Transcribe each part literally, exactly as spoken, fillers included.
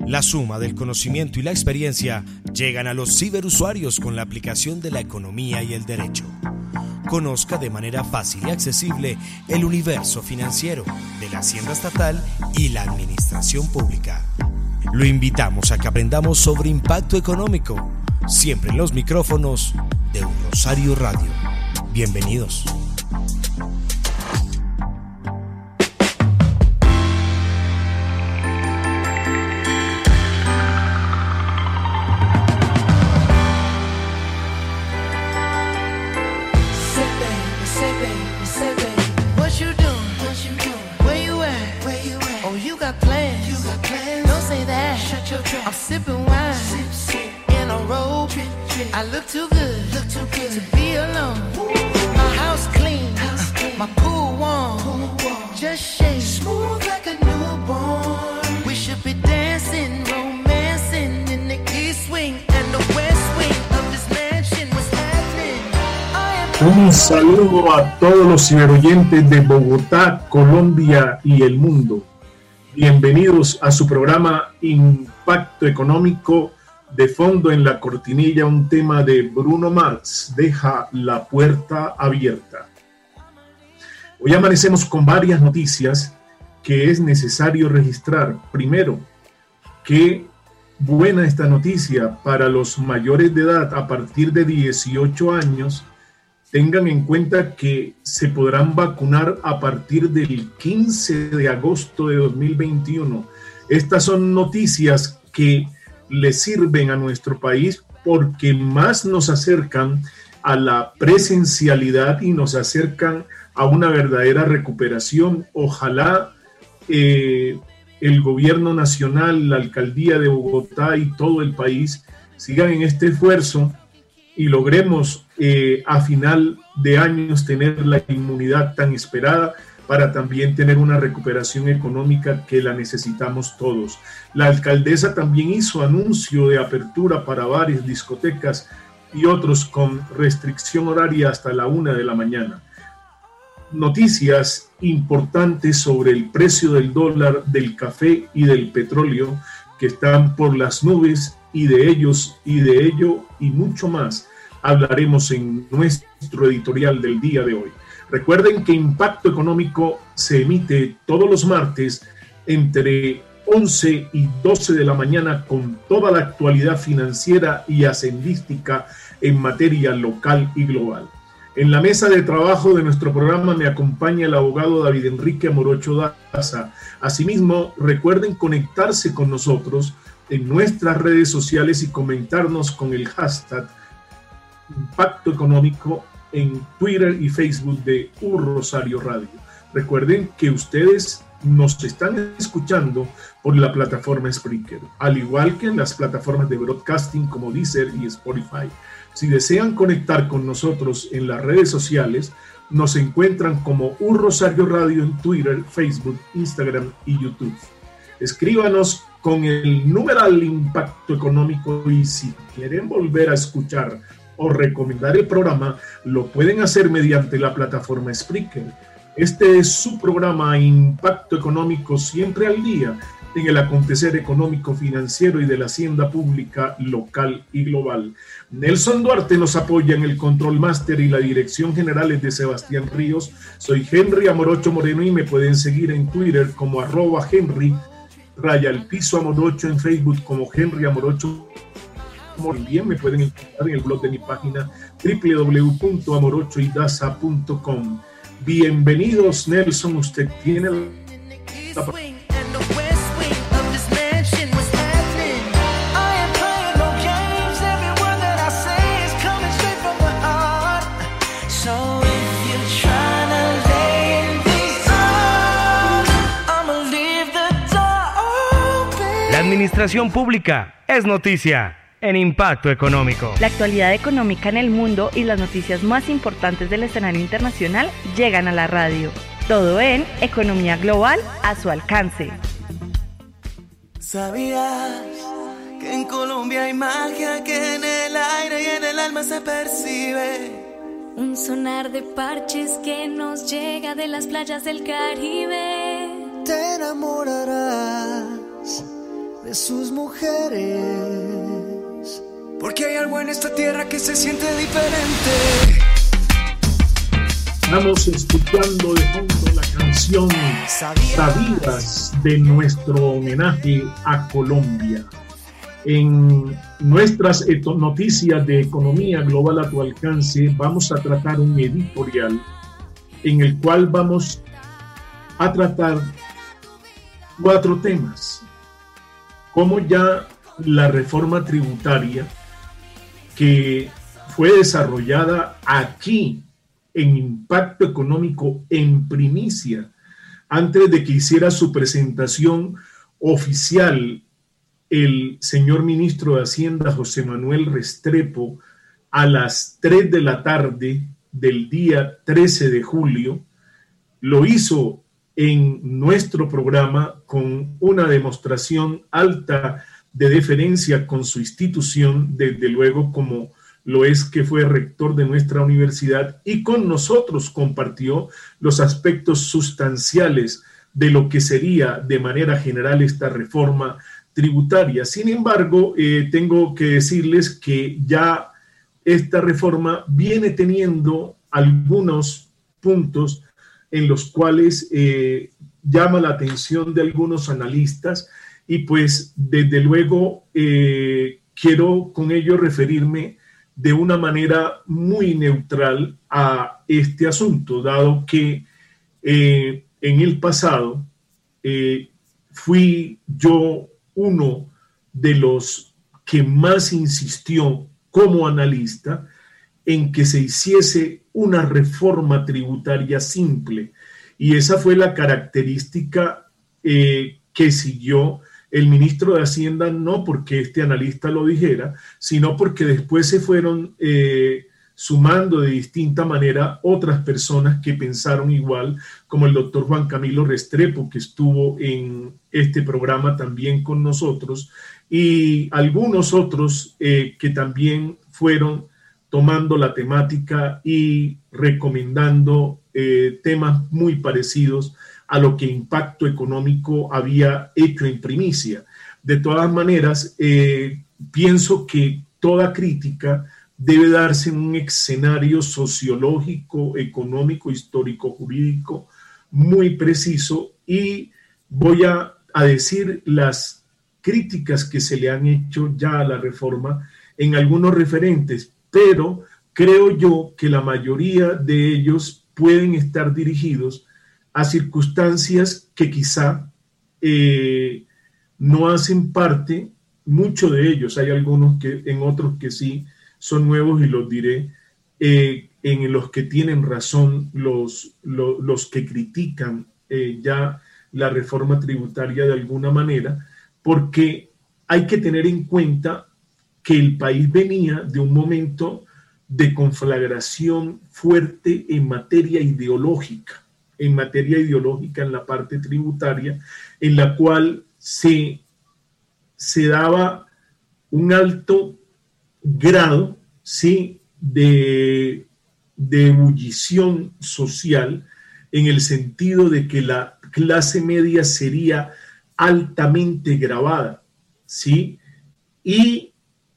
La suma del conocimiento y la experiencia llegan a los ciberusuarios con la aplicación de la economía y el derecho. Conozca de manera fácil y accesible el universo financiero de la Hacienda Estatal y la Administración Pública. Lo invitamos a que aprendamos sobre impacto económico, siempre en los micrófonos de Un Rosario Radio. Bienvenidos. I'm sipping wine sip, sip. In a robe. Trip, trip. I look too good, look too good to be alone. My house clean, house clean. My pool warm. Pool warm. Just shake smooth like a newborn. We should be dancing, romancing in the east wing and the west wing of this mansion. What's happening? Un saludo a todos los ciberoyentes de Bogotá, Colombia y el mundo. Bienvenidos a su programa Impacto Económico. De fondo en la cortinilla un tema de Bruno Mars, Deja la puerta abierta. Hoy amanecemos con varias noticias que es necesario registrar. Primero, qué buena esta noticia para los mayores de edad a partir de dieciocho años. Tengan en cuenta que se podrán vacunar a partir del quince de agosto de dos mil veintiuno. Estas son noticias que le sirven a nuestro país porque más nos acercan a la presencialidad y nos acercan a una verdadera recuperación. Ojalá eh, el gobierno nacional, la alcaldía de Bogotá y todo el país sigan en este esfuerzo y logremos eh, a final de años tener la inmunidad tan esperada para también tener una recuperación económica que la necesitamos todos. La alcaldesa también hizo anuncio de apertura para bares, discotecas y otros con restricción horaria hasta la una de la mañana. Noticias importantes sobre el precio del dólar, del café y del petróleo que están por las nubes, y de ellos y de ello y mucho más hablaremos en nuestro editorial del día de hoy. Recuerden que Impacto Económico se emite todos los martes entre once y doce de la mañana con toda la actualidad financiera y hacendística en materia local y global. En la mesa de trabajo de nuestro programa me acompaña el abogado David Enrique Morocho Daza. Asimismo, recuerden conectarse con nosotros en nuestras redes sociales y comentarnos con el hashtag Impacto Económico en Twitter y Facebook de Un Rosario Radio. Recuerden que ustedes nos están escuchando por la plataforma Spreaker, al igual que en las plataformas de broadcasting como Deezer y Spotify. Si desean conectar con nosotros en las redes sociales, nos encuentran como Un Rosario Radio en Twitter, Facebook, Instagram y YouTube. Escríbanos con el numeral Impacto Económico y si quieren volver a escuchar o recomendar el programa, lo pueden hacer mediante la plataforma Spreaker. Este es su programa Impacto Económico, siempre al día en el acontecer económico, financiero y de la hacienda pública local y global. Nelson Duarte nos apoya en el Control Master y la dirección general es de Sebastián Ríos. Soy Henry Amorocho Moreno y me pueden seguir en Twitter como arroba Henry raya el piso Amorocho, en Facebook como Henry Amorocho. Bien, me pueden encontrar en el blog de mi página doble u doble u doble u punto amorocho y daza punto com. Bienvenidos, Nelson, usted tiene la... La administración pública es noticia en Impacto Económico. La actualidad económica en el mundo y las noticias más importantes del escenario internacional llegan a la radio. Todo en Economía Global a su alcance. ¿Sabías que en Colombia hay magia que en el aire y en el alma se percibe? Un sonar de parches que nos llega de las playas del Caribe. Te enamorarás de sus mujeres. Porque hay algo en esta tierra que se siente diferente. Estamos escuchando de fondo la canción Sabías de nuestro homenaje a Colombia. En nuestras noticias de economía global a tu alcance vamos a tratar un editorial en el cual vamos a tratar cuatro temas. Como ya la reforma tributaria que fue desarrollada aquí en Impacto Económico en primicia, antes de que hiciera su presentación oficial el señor ministro de Hacienda, José Manuel Restrepo, a las tres de la tarde del día trece de julio, lo hizo en nuestro programa con una demostración alta de deferencia con su institución, desde luego como lo es que fue rector de nuestra universidad, y con nosotros compartió los aspectos sustanciales de lo que sería de manera general esta reforma tributaria. Sin embargo, eh, tengo que decirles que ya esta reforma viene teniendo algunos puntos en los cuales eh, llama la atención de algunos analistas, y pues desde luego eh, quiero con ello referirme de una manera muy neutral a este asunto, dado que eh, en el pasado eh, fui yo uno de los que más insistió como analista en que se hiciese una reforma tributaria simple, y esa fue la característica eh, que siguió el ministro de Hacienda, no porque este analista lo dijera, sino porque después se fueron eh, sumando de distinta manera otras personas que pensaron igual, como el doctor Juan Camilo Restrepo, que estuvo en este programa también con nosotros, y algunos otros eh, que también fueron tomando la temática y recomendando eh, temas muy parecidos a lo que Impacto Económico había hecho en primicia. De todas maneras, eh, pienso que toda crítica debe darse en un escenario sociológico, económico, histórico, jurídico muy preciso, y voy a, a decir las críticas que se le han hecho ya a la reforma en algunos referentes, pero creo yo que la mayoría de ellos pueden estar dirigidos a circunstancias que quizá eh, no hacen parte, muchos de ellos, hay algunos que en otros que sí son nuevos y los diré, eh, en los que tienen razón los, los, los que critican eh, ya la reforma tributaria de alguna manera, porque hay que tener en cuenta que el país venía de un momento de conflagración fuerte en materia ideológica, en materia ideológica en la parte tributaria, en la cual se, se daba un alto grado, ¿sí?, de, de ebullición social, en el sentido de que la clase media sería altamente gravada, ¿sí?, y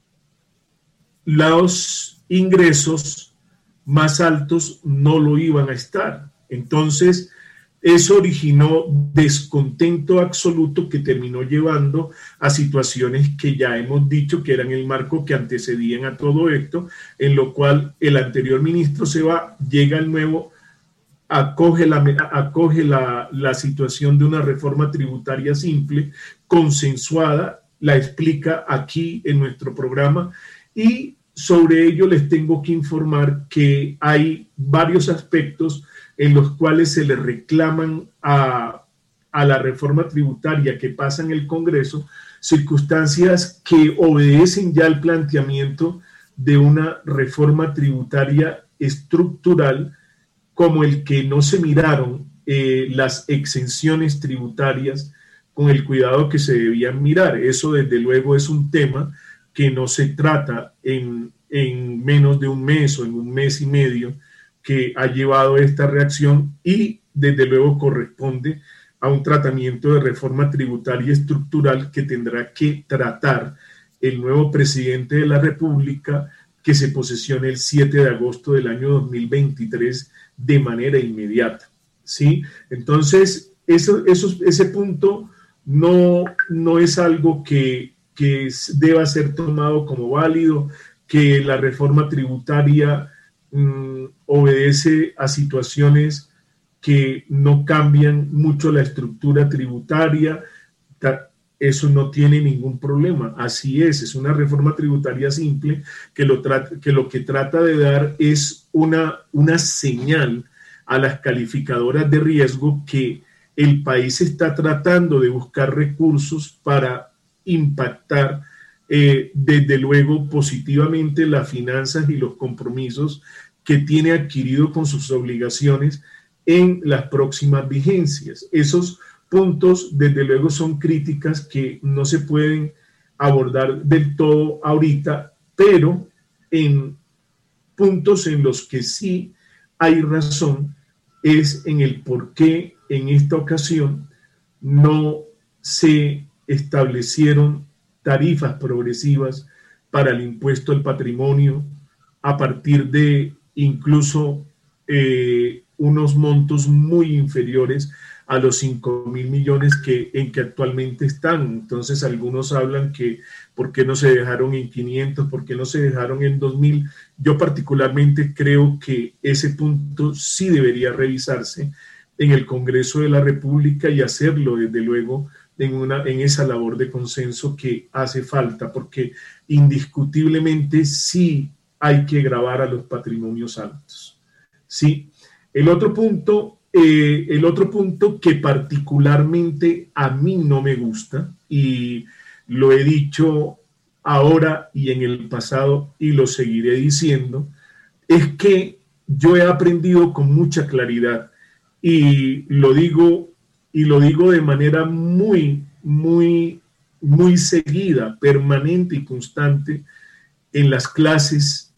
los ingresos más altos no lo iban a estar. Entonces, eso originó descontento absoluto que terminó llevando a situaciones que ya hemos dicho que eran el marco que antecedían a todo esto, en lo cual el anterior ministro se va, llega el nuevo, acoge la, acoge la, la situación de una reforma tributaria simple, consensuada, la explica aquí en nuestro programa, y sobre ello les tengo que informar que hay varios aspectos en los cuales se le reclaman a, a la reforma tributaria que pasa en el Congreso, circunstancias que obedecen ya al planteamiento de una reforma tributaria estructural, como el que no se miraron eh, las exenciones tributarias con el cuidado que se debían mirar. Eso desde luego es un tema que no se trata en, en menos de un mes o en un mes y medio, que ha llevado esta reacción, y desde luego corresponde a un tratamiento de reforma tributaria estructural que tendrá que tratar el nuevo presidente de la República, que se posesione el siete de agosto del año dos mil veintitrés de manera inmediata, ¿sí? Entonces, eso, eso, ese punto no, no es algo que, que deba ser tomado como válido, que la reforma tributaria mmm, obedece a situaciones que no cambian mucho la estructura tributaria. Eso no tiene ningún problema, así es, es una reforma tributaria simple que lo, que, lo que trata de dar es una, una señal a las calificadoras de riesgo que el país está tratando de buscar recursos para impactar eh, desde luego positivamente las finanzas y los compromisos que tiene adquirido con sus obligaciones en las próximas vigencias. Esos puntos, desde luego, son críticas que no se pueden abordar del todo ahorita, pero en puntos en los que sí hay razón es en el por qué en esta ocasión no se establecieron tarifas progresivas para el impuesto al patrimonio a partir de incluso eh, unos montos muy inferiores a los cinco mil millones que, en que actualmente están. Entonces algunos hablan que por qué no se dejaron en quinientos, por qué no se dejaron en dos mil. Yo particularmente creo que ese punto sí debería revisarse en el Congreso de la República y hacerlo desde luego en, una, en esa labor de consenso que hace falta, porque indiscutiblemente sí hay que gravar a los patrimonios altos. Sí. El otro punto, eh, el otro punto que particularmente a mí no me gusta, y lo he dicho ahora y en el pasado y lo seguiré diciendo, es que yo he aprendido con mucha claridad y lo digo, y lo digo de manera muy, muy, muy seguida, permanente y constante en las clases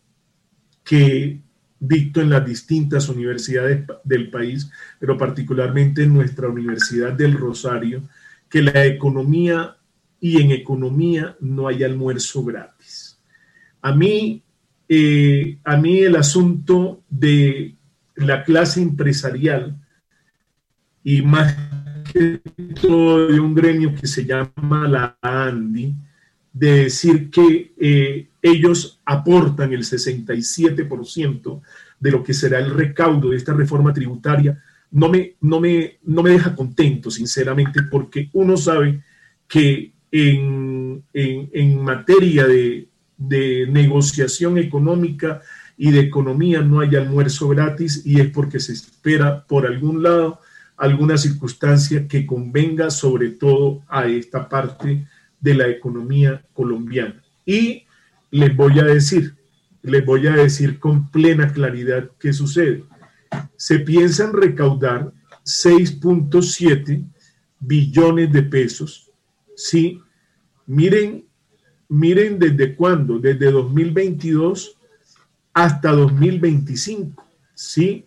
que dicto en las distintas universidades del país, pero particularmente en nuestra Universidad del Rosario, que la economía y en economía no hay almuerzo gratis. A mí, eh, a mí el asunto de la clase empresarial y más que todo de un gremio que se llama la ANDI, de decir que eh, ellos aportan el sesenta y siete por ciento de lo que será el recaudo de esta reforma tributaria, no me, no me, no me deja contento, sinceramente, porque uno sabe que en, en, en materia de, de negociación económica y de economía no hay almuerzo gratis, y es porque se espera por algún lado alguna circunstancia que convenga sobre todo a esta parte de la economía colombiana. Y les voy a decir, les voy a decir con plena claridad qué sucede. Se piensan recaudar seis punto siete billones de pesos, ¿sí? Miren, miren desde cuándo, desde dos mil veintidós hasta dos mil veinticinco, ¿sí?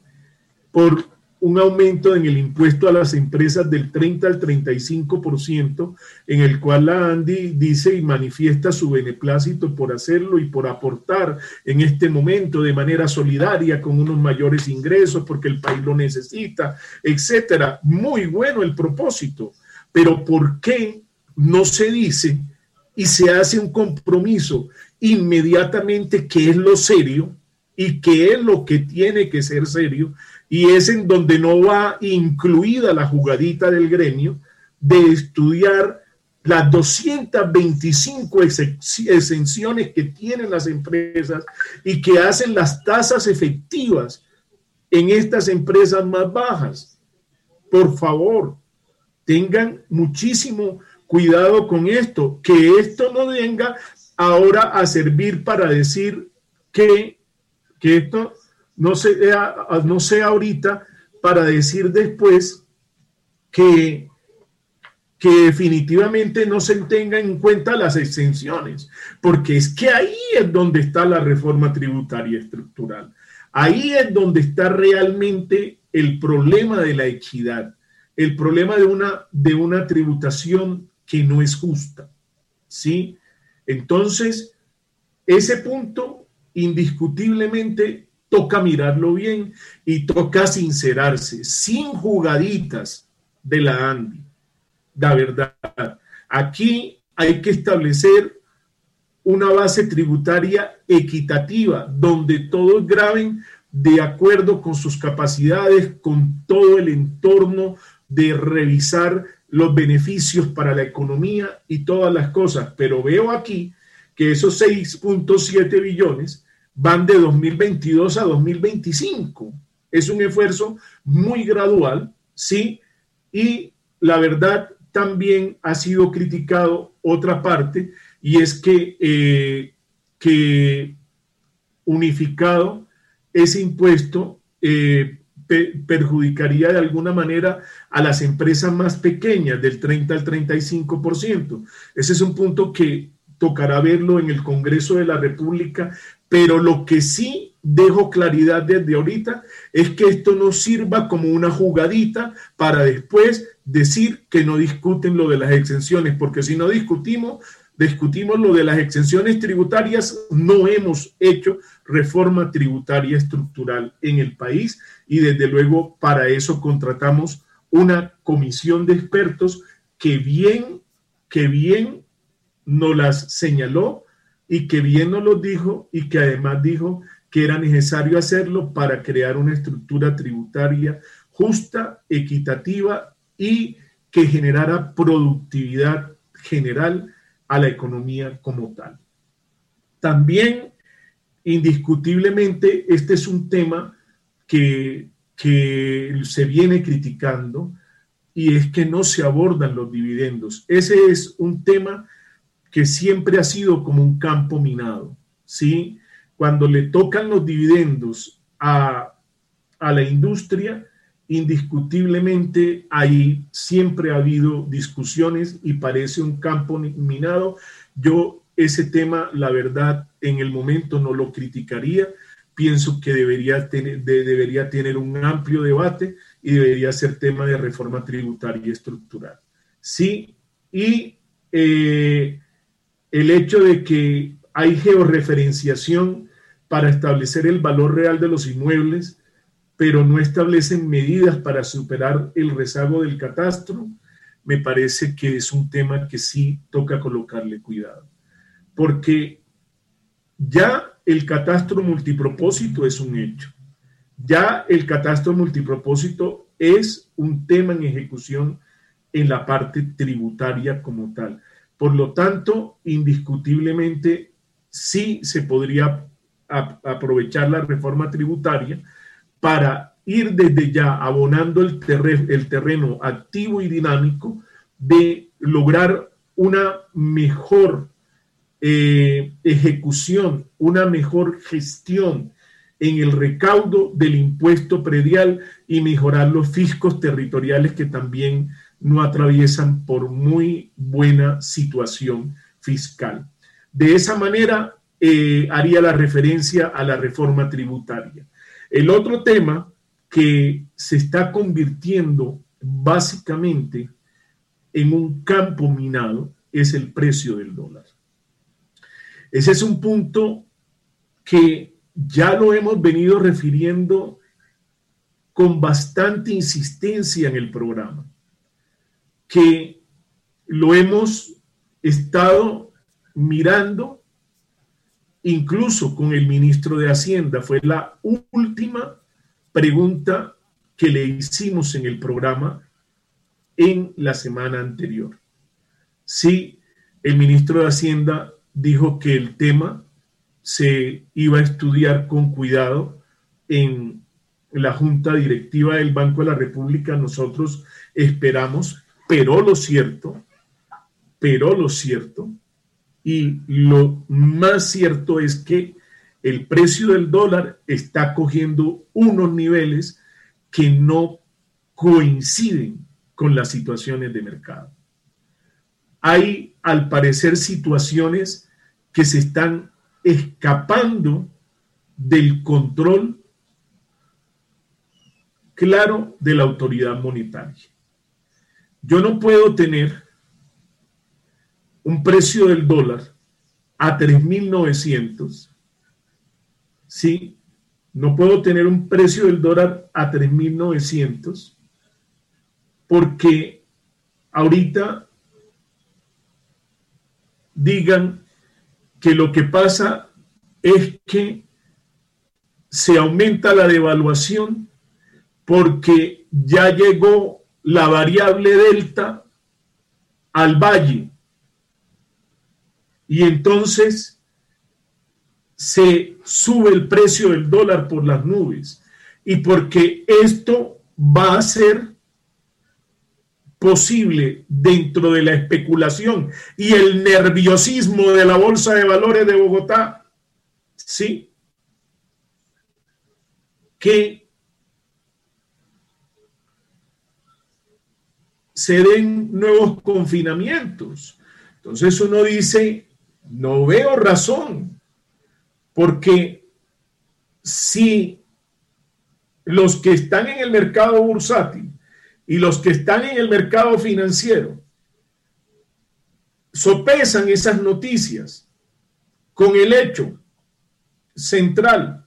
Por un aumento en el impuesto a las empresas del treinta al treinta y cinco por ciento, en el cual la ANDI dice y manifiesta su beneplácito por hacerlo y por aportar en este momento de manera solidaria con unos mayores ingresos porque el país lo necesita, etcétera. Muy bueno el propósito, pero ¿por qué no se dice y se hace un compromiso inmediatamente que es lo serio y que es lo que tiene que ser serio? Y es en donde no va incluida la jugadita del gremio de estudiar las doscientas veinticinco exenciones que tienen las empresas y que hacen las tasas efectivas en estas empresas más bajas. Por favor, tengan muchísimo cuidado con esto, que esto no venga ahora a servir para decir que, que esto... No sea, no sea ahorita para decir después que, que definitivamente no se tengan en cuenta las exenciones, porque es que ahí es donde está la reforma tributaria estructural. Ahí es donde está realmente el problema de la equidad. el problema de una, de una tributación que no es justa, ¿sí? Entonces, ese punto indiscutiblemente toca mirarlo bien y toca sincerarse, sin jugaditas de la ANDI. La verdad, aquí hay que establecer una base tributaria equitativa, donde todos graben de acuerdo con sus capacidades, con todo el entorno de revisar los beneficios para la economía y todas las cosas. Pero veo aquí que esos seis punto siete billones van de dos mil veintidós a dos mil veinticinco. Es un esfuerzo muy gradual, ¿sí? Y la verdad también ha sido criticado otra parte, y es que, eh, que unificado ese impuesto eh, pe- perjudicaría de alguna manera a las empresas más pequeñas, del treinta al treinta y cinco por ciento. Ese es un punto que tocará verlo en el Congreso de la República, pero lo que sí dejo claridad desde ahorita es que esto no sirva como una jugadita para después decir que no discuten lo de las exenciones, porque si no discutimos, discutimos lo de las exenciones tributarias, no hemos hecho reforma tributaria estructural en el país, y desde luego para eso contratamos una comisión de expertos que bien, que bien nos las señaló y que bien nos lo dijo, y que además dijo que era necesario hacerlo para crear una estructura tributaria justa, equitativa y que generara productividad general a la economía como tal. También, indiscutiblemente, este es un tema que, que se viene criticando, y es que no se abordan los dividendos. Ese es un tema que siempre ha sido como un campo minado, ¿sí? Cuando le tocan los dividendos a, a la industria, indiscutiblemente ahí siempre ha habido discusiones y parece un campo minado. Yo ese tema, la verdad, en el momento no lo criticaría. Pienso que debería tener, de, debería tener un amplio debate y debería ser tema de reforma tributaria estructural. Sí, y eh, el hecho de que hay georreferenciación para establecer el valor real de los inmuebles, pero no establecen medidas para superar el rezago del catastro, me parece que es un tema que sí toca colocarle cuidado. Porque ya el catastro multipropósito es un hecho. Ya el catastro multipropósito es un tema en ejecución en la parte tributaria como tal. Por lo tanto, indiscutiblemente, sí se podría a, aprovechar la reforma tributaria para ir desde ya abonando el, terre, el terreno activo y dinámico de lograr una mejor eh, ejecución, una mejor gestión en el recaudo del impuesto predial y mejorar los fiscos territoriales que también no atraviesan por muy buena situación fiscal. De esa manera eh, haría la referencia a la reforma tributaria. El otro tema que se está convirtiendo básicamente en un campo minado es el precio del dólar. Ese es un punto que ya lo hemos venido refiriendo con bastante insistencia en el programa, que lo hemos estado mirando incluso con el ministro de Hacienda. Fue la última pregunta que le hicimos en el programa en la semana anterior. Sí, el ministro de Hacienda dijo que el tema se iba a estudiar con cuidado en la Junta Directiva del Banco de la República. Nosotros esperamos, pero lo cierto, pero lo cierto, y lo más cierto es que el precio del dólar está cogiendo unos niveles que no coinciden con las situaciones de mercado. Hay, al parecer, situaciones que se están escapando del control claro de la autoridad monetaria. yo no puedo tener un precio del dólar a tres mil novecientos, ¿sí? No puedo tener un precio del dólar a tres mil novecientos porque ahorita digan que lo que pasa es que se aumenta la devaluación porque ya llegó la variable delta al valle y entonces se sube el precio del dólar por las nubes y porque esto va a ser posible dentro de la especulación y el nerviosismo de la Bolsa de Valores de Bogotá, sí, que se den nuevos confinamientos. Entonces uno dice, no veo razón, porque si los que están en el mercado bursátil y los que están en el mercado financiero sopesan esas noticias con el hecho central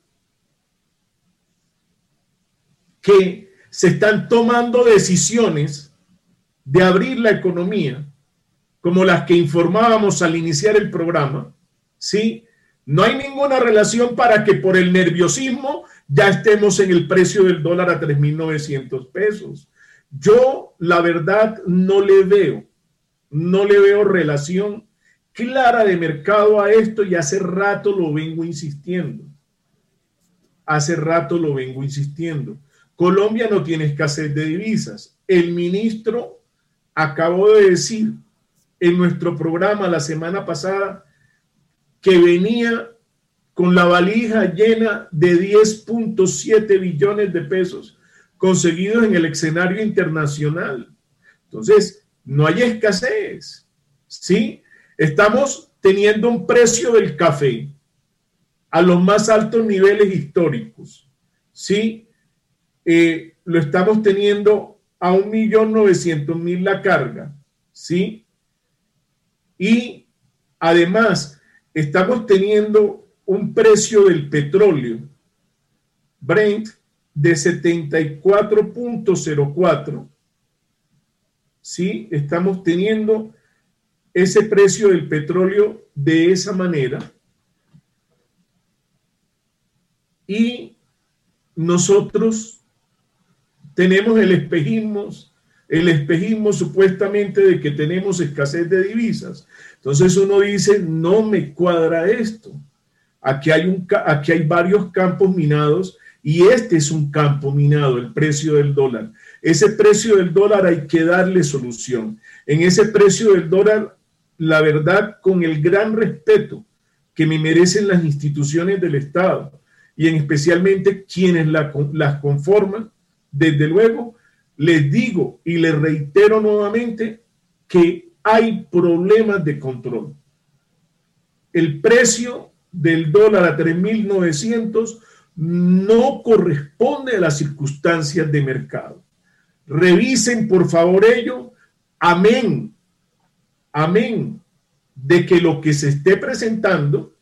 que se están tomando decisiones de abrir la economía, como las que informábamos al iniciar el programa, ¿sí? No hay ninguna relación para que por el nerviosismo ya estemos en el precio del dólar a tres mil novecientos pesos. Yo, la verdad, no le veo, no le veo relación clara de mercado a esto y hace rato lo vengo insistiendo. Hace rato lo vengo insistiendo. Colombia no tiene escasez de divisas. El ministro acabó de decir en nuestro programa la semana pasada que venía con la valija llena de diez punto siete billones de pesos conseguidos en el escenario internacional. Entonces, no hay escasez, ¿sí? Estamos teniendo un precio del café a los más altos niveles históricos, ¿sí? Eh, lo estamos teniendo a un millón novecientos mil la carga, ¿sí? Y además estamos teniendo un precio del petróleo Brent de setenta y cuatro punto cero cuatro, ¿sí? Estamos teniendo ese precio del petróleo de esa manera y nosotros tenemos el espejismo, el espejismo supuestamente de que tenemos escasez de divisas. Entonces uno dice, no me cuadra esto. Aquí hay, un, aquí hay varios campos minados y este es un campo minado, el precio del dólar. Ese precio del dólar hay que darle solución. En ese precio del dólar, la verdad, con el gran respeto que me merecen las instituciones del Estado y en especialmente quienes la, las conforman, desde luego, les digo y les reitero nuevamente que hay problemas de control. El precio del dólar a tres mil novecientos no corresponde a las circunstancias de mercado. Revisen por favor ello, amén, amén, de que lo que se esté presentando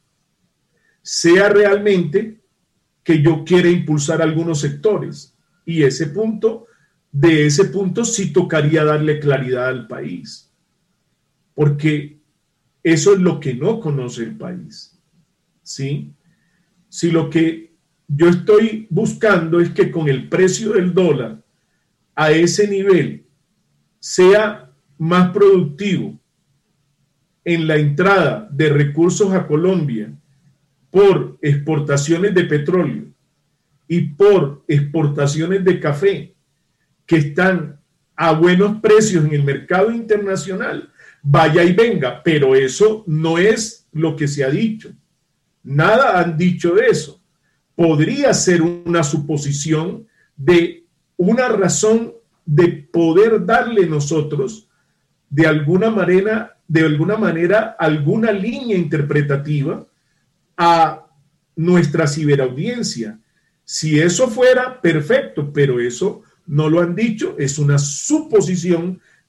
sea realmente que yo quiera impulsar algunos sectores. Y ese punto, de ese punto sí tocaría darle claridad al país, porque eso es lo que no conoce el país, ¿sí? Si lo que yo estoy buscando es que con el precio del dólar a ese nivel sea más productivo en la entrada de recursos a Colombia por exportaciones de petróleo y por exportaciones de café que están a buenos precios en el mercado internacional, vaya y venga, pero eso no es lo que se ha dicho. Nada han dicho de eso. Podría ser una suposición de una razón de poder darle nosotros de alguna manera, de alguna manera, alguna línea interpretativa a nuestra ciberaudiencia. Si eso fuera, perfecto, pero eso no lo han dicho, es una suposición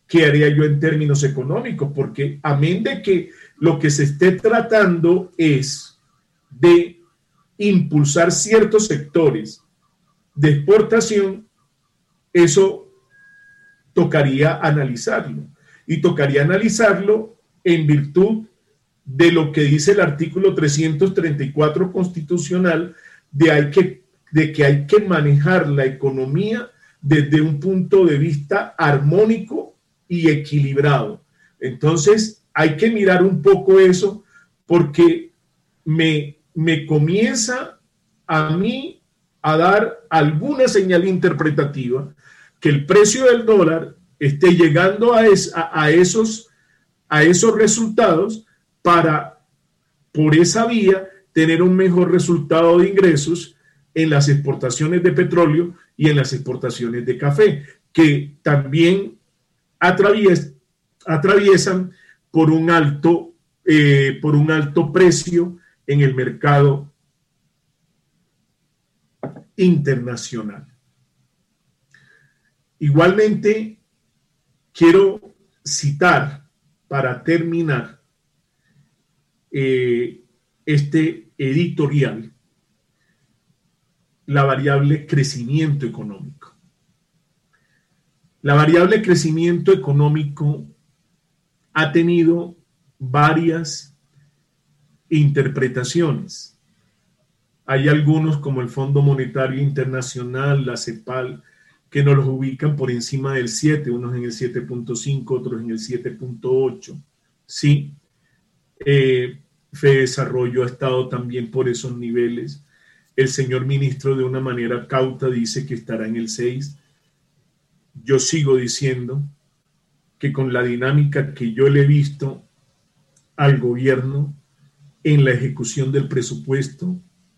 ¿qué haría yo en términos económicos? Porque amén de que lo que se esté tratando es de impulsar ciertos sectores de exportación, eso tocaría analizarlo. Y tocaría analizarlo en virtud de lo que dice el artículo trescientos treinta y cuatro constitucional, de, hay que, de que hay que manejar la economía desde un punto de vista armónico y equilibrado. Entonces, hay que mirar un poco eso, porque me, me comienza a mí a dar alguna señal interpretativa que el precio del dólar esté llegando a, es, a, a, esos, a esos resultados para, por esa vía, tener un mejor resultado de ingresos en las exportaciones de petróleo y en las exportaciones de café, que también atravies, atraviesan por un alto, eh, por un alto precio en el mercado internacional. Igualmente, quiero citar para terminar eh, este editorial la variable crecimiento económico. La variable crecimiento económico ha tenido varias interpretaciones. Hay algunos, como el Fondo Monetario Internacional, la CEPAL, que nos los ubican por encima del siete, unos en el siete punto cinco, otros en el siete punto ocho. Sí, eh, FEDesarrollo ha estado también por esos niveles. El señor ministro, de una manera cauta, dice que estará en el seis. Yo sigo diciendo que con la dinámica que yo le he visto al gobierno en la ejecución del presupuesto,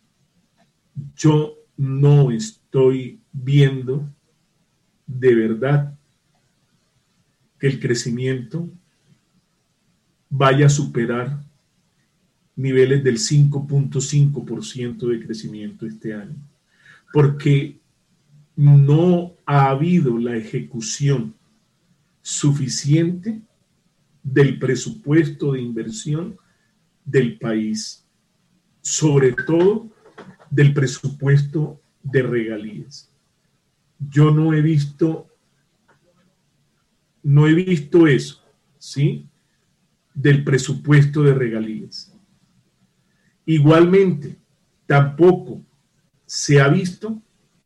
yo no estoy viendo de verdad que el crecimiento vaya a superar niveles del cinco punto cinco por ciento de crecimiento este año, porque no ha habido la ejecución suficiente del presupuesto de inversión del país, sobre todo del presupuesto de regalías. Yo no he visto, no he visto eso, ¿sí? Del presupuesto de regalías. Igualmente, tampoco se ha visto,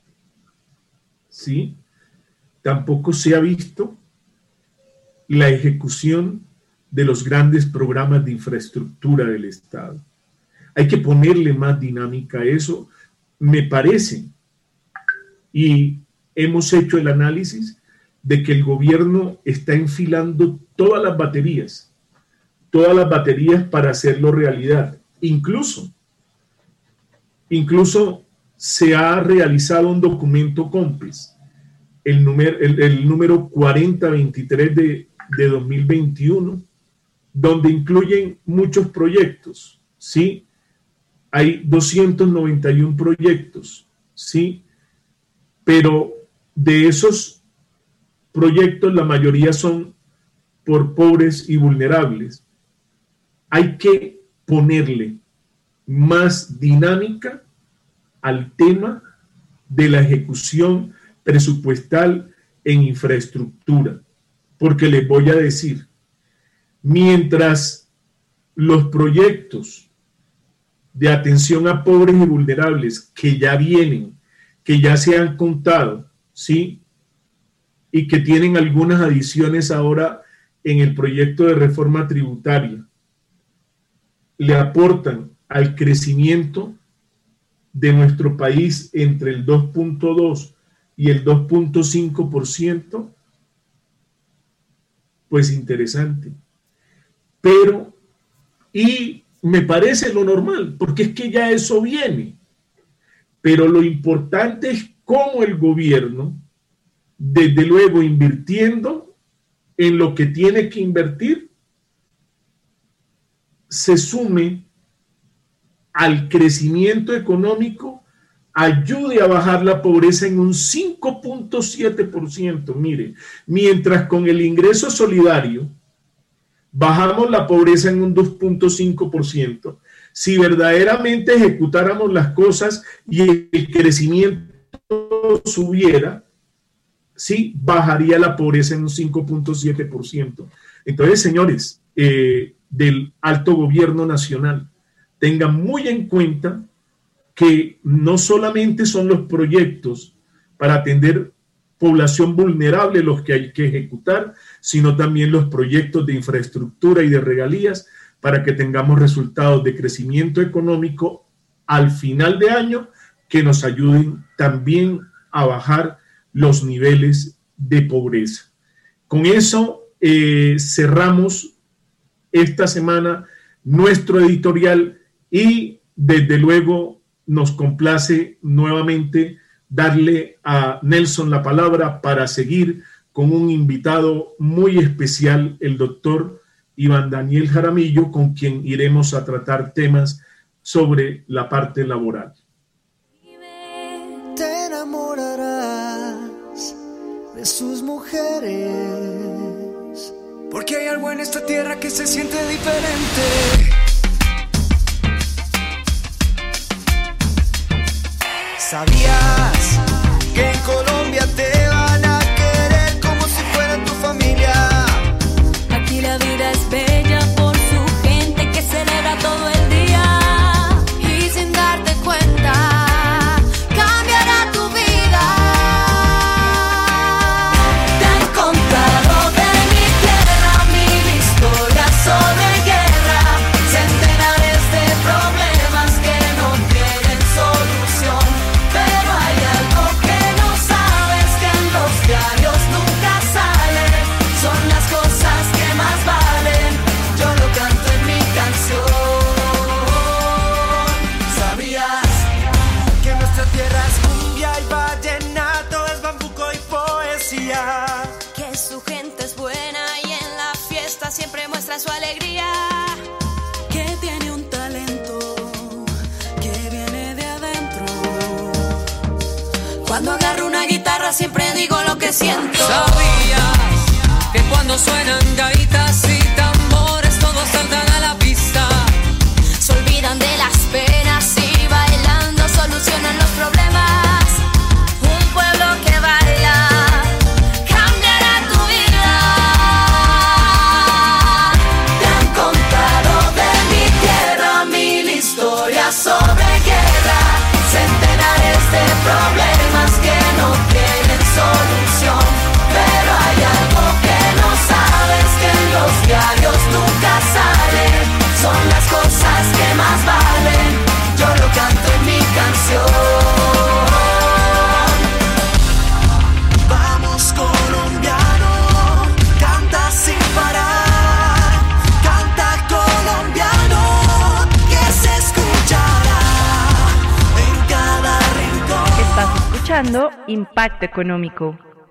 ¿sí? Tampoco se ha visto la ejecución de los grandes programas de infraestructura del Estado. Hay que ponerle más dinámica a eso, me parece, y hemos hecho el análisis de que el gobierno está enfilando todas las baterías, todas las baterías para hacerlo realidad. Incluso, incluso se ha realizado un documento COMPES, el número, el, el número cuarenta veintitrés de, de dos mil veintiuno, donde incluyen muchos proyectos, ¿sí? Hay doscientos noventa y uno proyectos, ¿sí? Pero de esos proyectos, la mayoría son por pobres y vulnerables. Hay que ponerle más dinámica al tema de la ejecución presupuestal en infraestructura, porque les voy a decir, mientras los proyectos de atención a pobres y vulnerables que ya vienen, que ya se han contado, ¿sí? Y que tienen algunas adiciones ahora en el proyecto de reforma tributaria, le aportan al crecimiento de nuestro país entre el dos punto dos y el dos punto cinco por ciento, pues interesante. Pero, y me parece lo normal, porque es que ya eso viene. Pero lo importante es cómo el gobierno, desde luego invirtiendo en lo que tiene que invertir, se sume al crecimiento económico ayude a bajar la pobreza en un cinco punto siete por ciento. Mire, mientras con el ingreso solidario bajamos la pobreza en un dos punto cinco por ciento, si verdaderamente ejecutáramos las cosas y el crecimiento subiera, sí, bajaría la pobreza en un cinco punto siete por ciento. Entonces, señores eh, del alto gobierno nacional, tengan muy en cuenta que no solamente son los proyectos para atender población vulnerable los que hay que ejecutar, sino también los proyectos de infraestructura y de regalías para que tengamos resultados de crecimiento económico al final de año que nos ayuden también a bajar los niveles de pobreza. Con eso eh, cerramos esta semana nuestro editorial y desde luego nos complace nuevamente darle a Nelson la palabra para seguir con un invitado muy especial, el doctor Iván Daniel Jaramillo, con quien iremos a tratar temas sobre la parte laboral. Te enamorarás de sus mujeres, porque hay algo en esta tierra que se siente diferente. ¿Sabías que en Colombia te van a querer como si fueran tu familia? Aquí la vida es bella por su gente que celebra todo el día. Y sin darte cuenta, cambiará tu vida. Te han contado de mi tierra mil historias sobre guerra, centenares de problemas que no tienen solución. Pero hay algo que no sabes, que en los diarios nunca sale. Son las cosas que más valen, yo lo canto en mi canción. ¿Sabías que nuestra tierra es cumbia y vallenato, es bambuco y poesía? Que su gente es buena y en la fiesta siempre muestra su alegría. Que tiene un talento que viene de adentro. Cuando agarro una guitarra siempre digo lo que siento. ¿Sabías que cuando suenan gaitas y tambores todos saltan a la pista? Se olvidan de las penas y bailando solucionan los problemas. Un pueblo que baila cambiará tu vida. Te han contado de mi tierra mil historias sobre guerra, centenares de problemas que no tienen solución. Pero hay algo que no sabes, que en los diarios nunca sale. Son las cosas que más valen, yo lo canto en mi canción. Vamos colombiano, canta sin parar. Canta colombiano, que se escuchará en cada rincón. Estás escuchando Impacto Económico.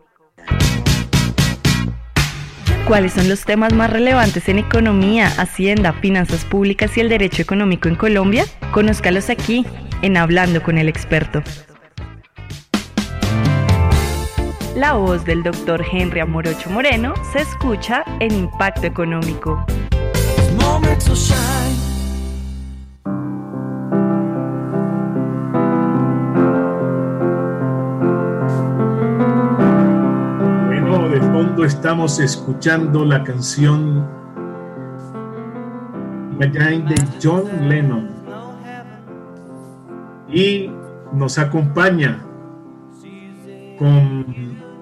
¿Cuáles son los temas más relevantes en economía, hacienda, finanzas públicas y el derecho económico en Colombia? Conózcalos aquí, en Hablando con el Experto. La voz del doctor Henry Amorocho Moreno se escucha en Impacto Económico. Moments to shine. Bueno, de fondo estamos escuchando la canción Imagine de John Lennon y nos acompaña con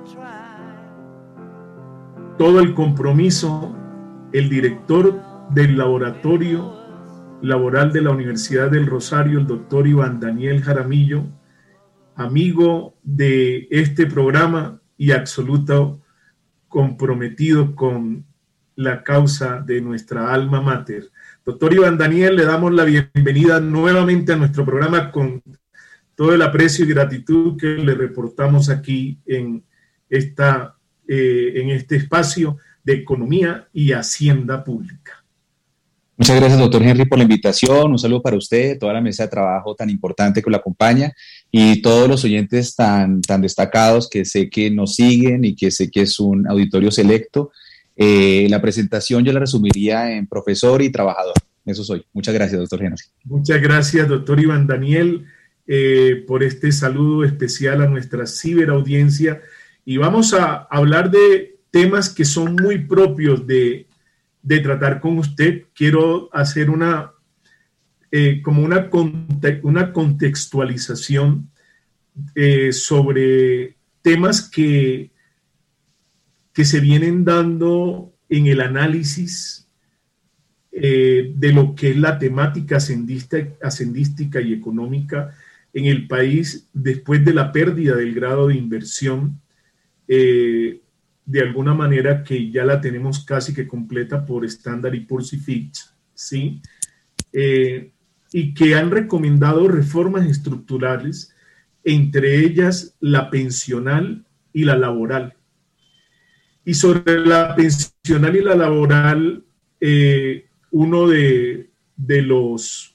todo el compromiso el director del Laboratorio Laboral de la Universidad del Rosario, el doctor Iván Daniel Jaramillo, amigo de este programa y absoluto comprometido con la causa de nuestra alma mater. Doctor Iván Daniel, le damos la bienvenida nuevamente a nuestro programa con todo el aprecio y gratitud que le reportamos aquí en, esta, eh, en este espacio de economía y hacienda pública. Muchas gracias, doctor Henry, por la invitación. Un saludo para usted, toda la mesa de trabajo tan importante que lo acompaña. y todos los oyentes tan, tan destacados que sé que nos siguen y que sé que es un auditorio selecto. Eh, la presentación yo la resumiría en profesor y trabajador. Eso soy. Muchas gracias, doctor Henry. Muchas gracias, doctor Iván Daniel, eh, por este saludo especial a nuestra ciberaudiencia. Y vamos a hablar de temas que son muy propios de, de tratar con usted. Quiero hacer una, eh, como una, conte- una contextualización eh, sobre temas que, que se vienen dando en el análisis eh, de lo que es la temática ascendista, ascendística y económica en el país después de la pérdida del grado de inversión. Eh, de alguna manera que ya la tenemos casi que completa por Standard y Poor's y Fitch, ¿sí? Eh, y que han recomendado reformas estructurales, entre ellas la pensional y la laboral. Y sobre la pensional y la laboral, eh, uno de, de, los,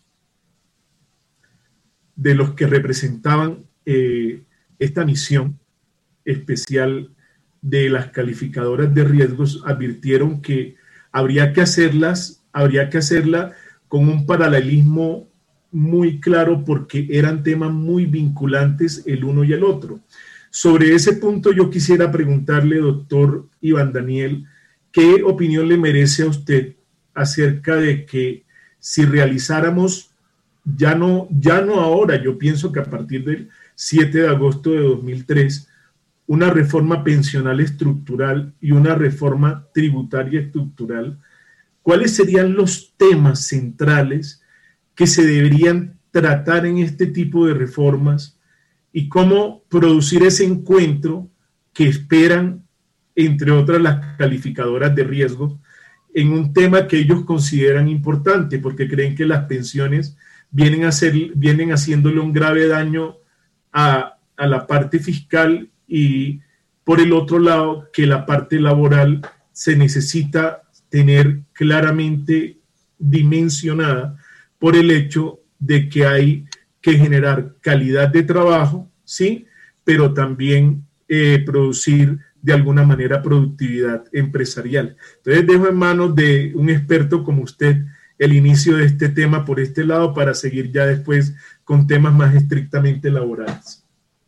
de los que representaban eh, esta misión especial de las calificadoras de riesgos advirtieron que habría que hacerlas, habría que hacerla con un paralelismo muy claro porque eran temas muy vinculantes el uno y el otro. Sobre ese punto yo quisiera preguntarle, doctor Iván Daniel, ¿qué opinión le merece a usted acerca de que si realizáramos, ya no, ya no ahora, yo pienso que a partir del siete de agosto de dos mil tres, una reforma pensional estructural y una reforma tributaria estructural, ¿cuáles serían los temas centrales que se deberían tratar en este tipo de reformas y cómo producir ese encuentro que esperan, entre otras, las calificadoras de riesgo en un tema que ellos consideran importante porque creen que las pensiones vienen, a ser, vienen haciéndole un grave daño a, a la parte fiscal y por el otro lado que la parte laboral se necesita tener claramente dimensionada por el hecho de que hay que generar calidad de trabajo, ¿sí? Pero también eh, producir de alguna manera productividad empresarial. Entonces dejo en manos de un experto como usted el inicio de este tema por este lado para seguir ya después con temas más estrictamente laborales.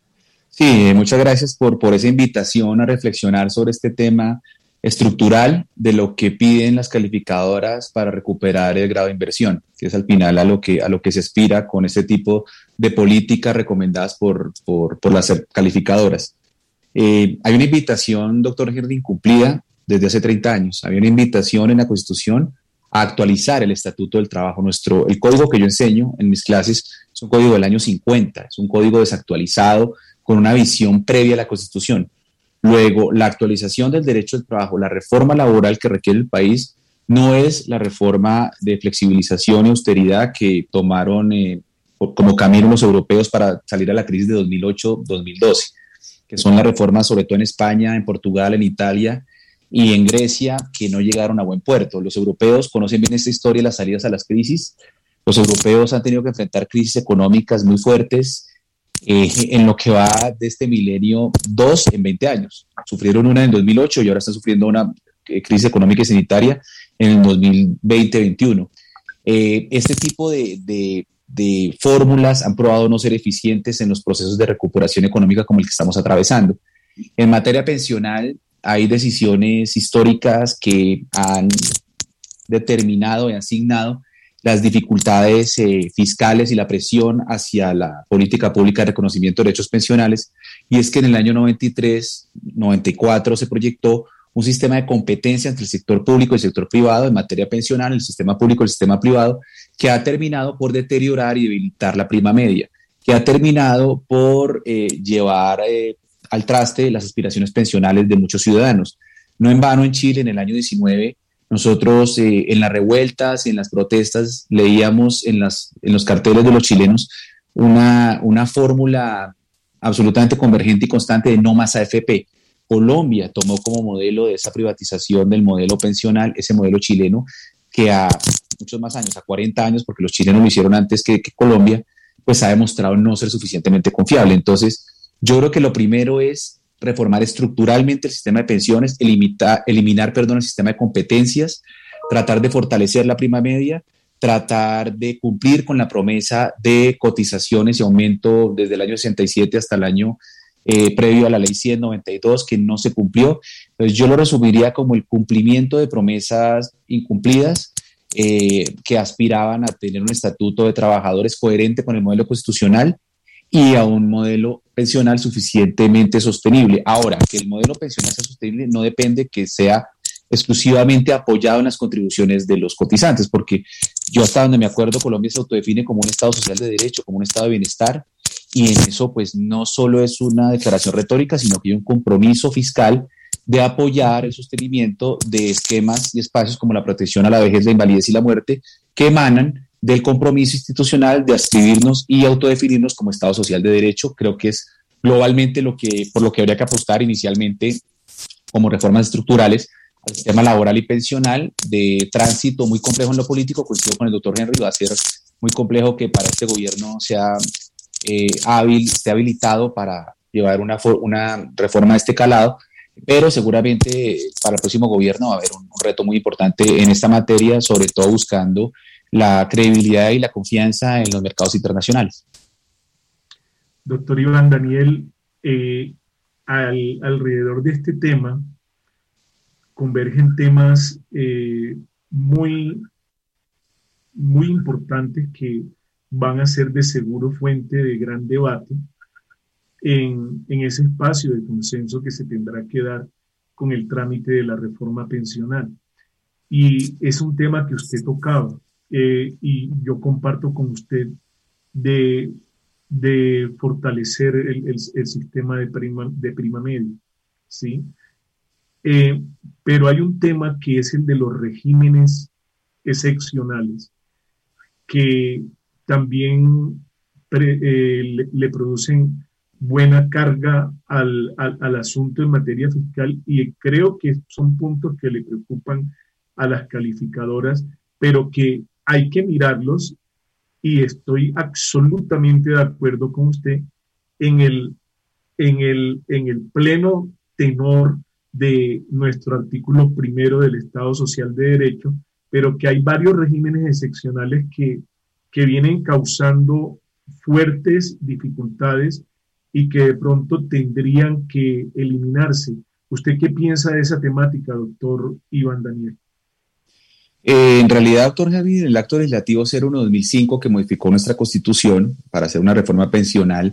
Sí, muchas gracias por, por esa invitación a reflexionar sobre este tema estructural de lo que piden las calificadoras para recuperar el grado de inversión, que es al final a lo que, a lo que se aspira con este tipo de políticas recomendadas por, por, por las calificadoras. Eh, hay una invitación, doctor Henry, incumplida desde hace treinta años. Había una invitación en la Constitución a actualizar el Estatuto del Trabajo. Nuestro, el código que yo enseño en mis clases es un código del año cincuenta, es un código desactualizado con una visión previa a la Constitución. Luego, la actualización del derecho del trabajo, la reforma laboral que requiere el país, no es la reforma de flexibilización y austeridad que tomaron eh, como camino los europeos para salir a la crisis de dos mil ocho dos mil doce, que son las reformas sobre todo en España, en Portugal, en Italia y en Grecia, que no llegaron a buen puerto. Los europeos conocen bien esta historia de las salidas a las crisis. Los europeos han tenido que enfrentar crisis económicas muy fuertes, Eh, en lo que va de este milenio, dos en veinte años. Sufrieron una en el dos mil ocho y ahora están sufriendo una eh, crisis económica y sanitaria en el dos mil veinte veintiuno. Eh, este tipo de, de, de fórmulas han probado no ser eficientes en los procesos de recuperación económica como el que estamos atravesando. En materia pensional hay decisiones históricas que han determinado y asignado las dificultades eh, fiscales y la presión hacia la política pública de reconocimiento de derechos pensionales, y es que en el año noventa y tres noventa y cuatro se proyectó un sistema de competencia entre el sector público y el sector privado en materia pensional, el sistema público y el sistema privado, que ha terminado por deteriorar y debilitar la prima media, que ha terminado por eh, llevar eh, al traste las aspiraciones pensionales de muchos ciudadanos. No en vano en Chile en el año diecinueve nosotros eh, en las revueltas y en las protestas leíamos en, las, en los carteles de los chilenos una, una fórmula absolutamente convergente y constante de no más A F P. Colombia tomó como modelo de esa privatización del modelo pensional, ese modelo chileno, que a muchos más años, a cuarenta años, porque los chilenos lo hicieron antes que, que Colombia, pues ha demostrado no ser suficientemente confiable. Entonces, yo creo que lo primero es reformar estructuralmente el sistema de pensiones, eliminar, eliminar perdón, el sistema de competencias, tratar de fortalecer la prima media, tratar de cumplir con la promesa de cotizaciones y aumento desde el año sesenta y siete hasta el año eh, previo a la ley ciento noventa y dos, que no se cumplió. Entonces yo lo resumiría como el cumplimiento de promesas incumplidas eh, que aspiraban a tener un estatuto de trabajadores coherente con el modelo constitucional y a un modelo pensional suficientemente sostenible. Ahora, que el modelo pensional sea sostenible no depende que sea exclusivamente apoyado en las contribuciones de los cotizantes, porque yo hasta donde me acuerdo, Colombia se autodefine como un Estado social de derecho, como un Estado de bienestar, y en eso pues no solo es una declaración retórica, sino que hay un compromiso fiscal de apoyar el sostenimiento de esquemas y espacios como la protección a la vejez, la invalidez y la muerte, que emanan del compromiso institucional de adscribirnos y autodefinirnos como Estado social de derecho. Creo que es globalmente lo que, por lo que habría que apostar inicialmente como reformas estructurales al sistema laboral y pensional, de tránsito muy complejo en lo político. Coincido con el doctor Henry, va a ser muy complejo que para este gobierno sea eh, hábil, esté habilitado para llevar una, una reforma de este calado, pero seguramente para el próximo gobierno va a haber un, un reto muy importante en esta materia, sobre todo buscando la credibilidad y la confianza en los mercados internacionales. Doctor Iván Daniel, eh, al, alrededor de este tema convergen temas eh, muy, muy importantes que van a ser de seguro fuente de gran debate en, en ese espacio de consenso que se tendrá que dar con el trámite de la reforma pensional. Y es un tema que usted tocaba, eh, y yo comparto con usted de, de fortalecer el, el, el sistema de prima, de prima media, ¿sí? Eh, pero hay un tema que es el de los regímenes excepcionales, que también pre, eh, le, le producen buena carga al, al, al asunto en materia fiscal, y creo que son puntos que le preocupan a las calificadoras, pero que hay que mirarlos, y estoy absolutamente de acuerdo con usted en el, en el, en el pleno tenor de nuestro artículo primero del Estado Social de Derecho, pero que hay varios regímenes excepcionales que, que vienen causando fuertes dificultades y que de pronto tendrían que eliminarse. ¿Usted qué piensa de esa temática, doctor Iván Daniel? Eh, en realidad, doctor Javier, el acto legislativo cero uno dos mil cinco, que modificó nuestra Constitución para hacer una reforma pensional